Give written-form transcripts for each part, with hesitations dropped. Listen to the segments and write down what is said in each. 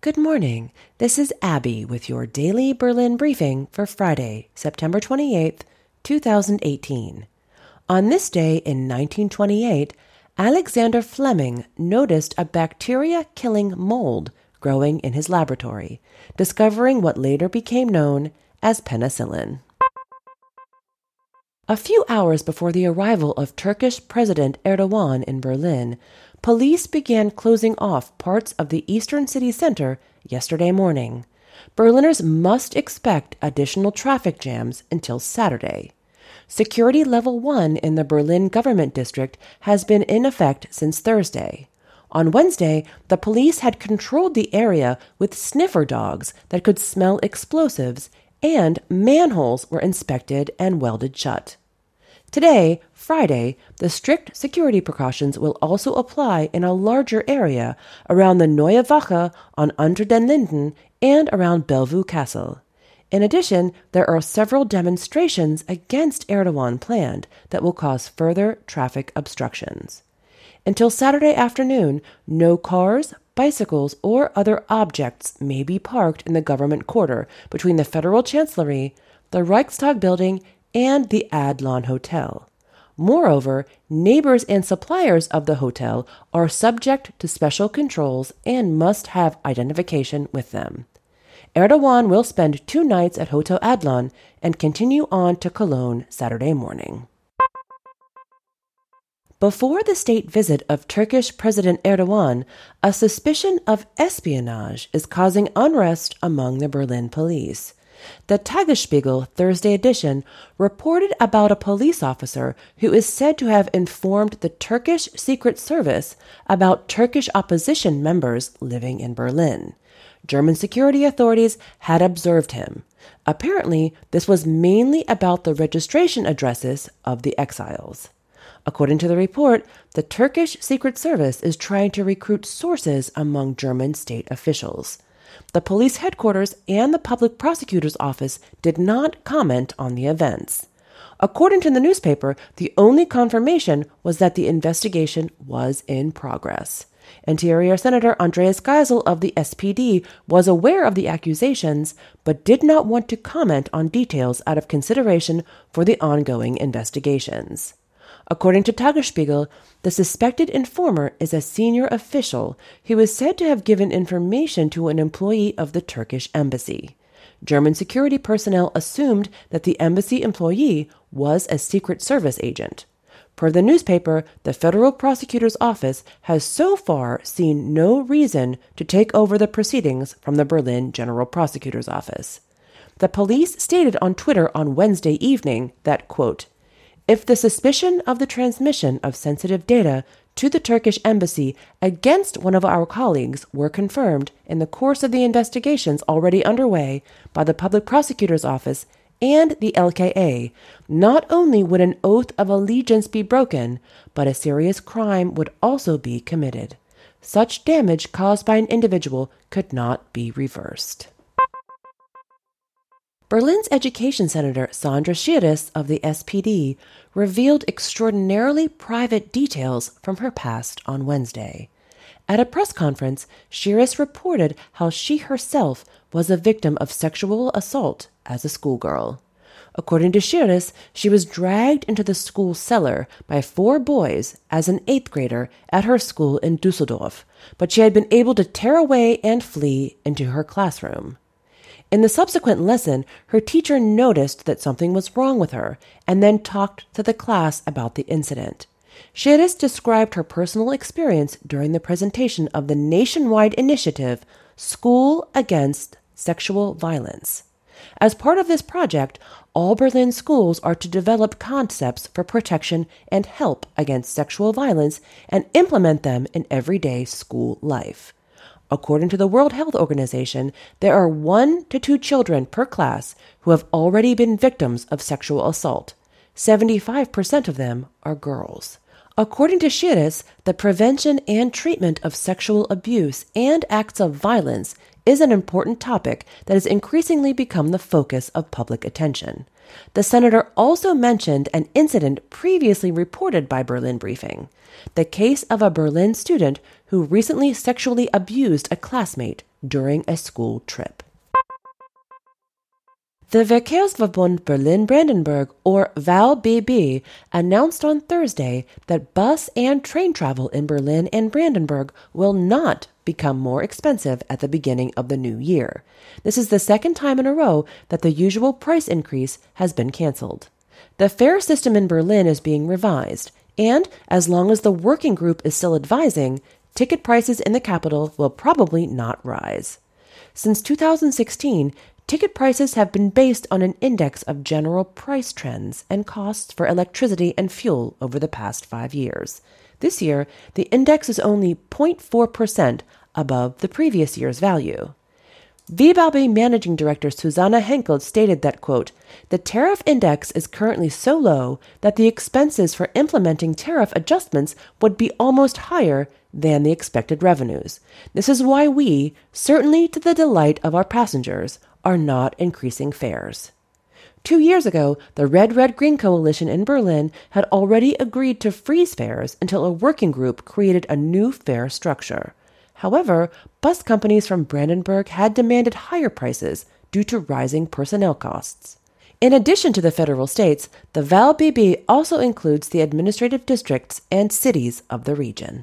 Good morning. This is Abby with your daily Berlin briefing for Friday, September 28th, 2018. On this day in 1928, Alexander Fleming noticed a bacteria-killing mold growing in his laboratory, discovering what later became known as penicillin. A few hours before the arrival of Turkish President Erdogan in Berlin, police began closing off parts of the eastern city center yesterday morning. Berliners must expect additional traffic jams until Saturday. Security Level 1 in the Berlin government district has been in effect since Thursday. On Wednesday, the police had controlled the area with sniffer dogs that could smell explosives, and manholes were inspected and welded shut. Today, Friday, the strict security precautions will also apply in a larger area around the Neue Wache on Unter den Linden and around Bellevue Castle. In addition, there are several demonstrations against Erdogan planned that will cause further traffic obstructions. Until Saturday afternoon, no cars, bicycles, or other objects may be parked in the government quarter between the Federal Chancellery, the Reichstag building, and the Adlon Hotel. Moreover, neighbors and suppliers of the hotel are subject to special controls and must have identification with them. Erdogan will spend 2 nights at Hotel Adlon and continue on to Cologne Saturday morning. Before the state visit of Turkish President Erdogan, a suspicion of espionage is causing unrest among the Berlin police. The Tagesspiegel Thursday edition reported about a police officer who is said to have informed the Turkish Secret Service about Turkish opposition members living in Berlin. German security authorities had observed him. Apparently, this was mainly about the registration addresses of the exiles. According to the report, the Turkish Secret Service is trying to recruit sources among German state officials. The police headquarters and the public prosecutor's office did not comment on the events. According to the newspaper, the only confirmation was that the investigation was in progress. Interior Senator Andreas Geisel of the SPD was aware of the accusations, but did not want to comment on details out of consideration for the ongoing investigations. According to Tagesspiegel, the suspected informer is a senior official who is said to have given information to an employee of the Turkish embassy. German security personnel assumed that the embassy employee was a Secret Service agent. Per the newspaper, the federal prosecutor's office has so far seen no reason to take over the proceedings from the Berlin General Prosecutor's Office. The police stated on Twitter on Wednesday evening that, quote, "If the suspicion of the transmission of sensitive data to the Turkish embassy against one of our colleagues were confirmed in the course of the investigations already underway by the Public Prosecutor's Office and the LKA, not only would an oath of allegiance be broken, but a serious crime would also be committed. Such damage caused by an individual could not be reversed." Berlin's education senator Sandra Schiris of the SPD revealed extraordinarily private details from her past on Wednesday. At a press conference, Schiris reported how she herself was a victim of sexual assault as a schoolgirl. According to Schiris, she was dragged into the school cellar by 4 boys as an 8th grader at her school in Dusseldorf, but she had been able to tear away and flee into her classroom. In the subsequent lesson, her teacher noticed that something was wrong with her and then talked to the class about the incident. Schiris described her personal experience during the presentation of the nationwide initiative School Against Sexual Violence. As part of this project, all Berlin schools are to develop concepts for protection and help against sexual violence and implement them in everyday school life. According to the World Health Organization, there are 1 to 2 children per class who have already been victims of sexual assault. 75% of them are girls. According to Schiris, the prevention and treatment of sexual abuse and acts of violence is an important topic that has increasingly become the focus of public attention. The senator also mentioned an incident previously reported by Berlin Briefing, the case of a Berlin student who recently sexually abused a classmate during a school trip. The Verkehrsverbund Berlin-Brandenburg, or VALBB, announced on Thursday that bus and train travel in Berlin and Brandenburg will not become more expensive at the beginning of the new year. This is the second time in a row that the usual price increase has been canceled. The fare system in Berlin is being revised, and as long as the working group is still advising, ticket prices in the capital will probably not rise. Since 2016, ticket prices have been based on an index of general price trends and costs for electricity and fuel over the past 5 years. This year, the index is only 0.4% above the previous year's value. VBAB Managing Director Susanna Henkel stated that, quote, "The tariff index is currently so low that the expenses for implementing tariff adjustments would be almost higher than the expected revenues. This is why we, certainly to the delight of our passengers, are not increasing fares." 2 years ago, the Red-Red-Green coalition in Berlin had already agreed to freeze fares until a working group created a new fare structure. However, bus companies from Brandenburg had demanded higher prices due to rising personnel costs. In addition to the federal states, the VALBB also includes the administrative districts and cities of the region.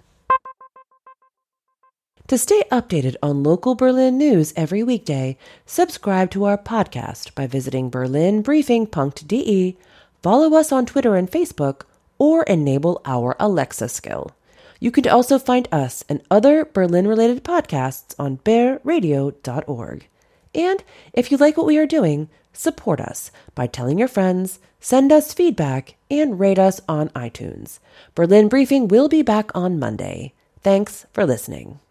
To stay updated on local Berlin news every weekday, subscribe to our podcast by visiting berlinbriefing.de, follow us on Twitter and Facebook, or enable our Alexa skill. You can also find us and other Berlin-related podcasts on bearradio.org. And if you like what we are doing, support us by telling your friends, send us feedback, and rate us on iTunes. Berlin Briefing will be back on Monday. Thanks for listening.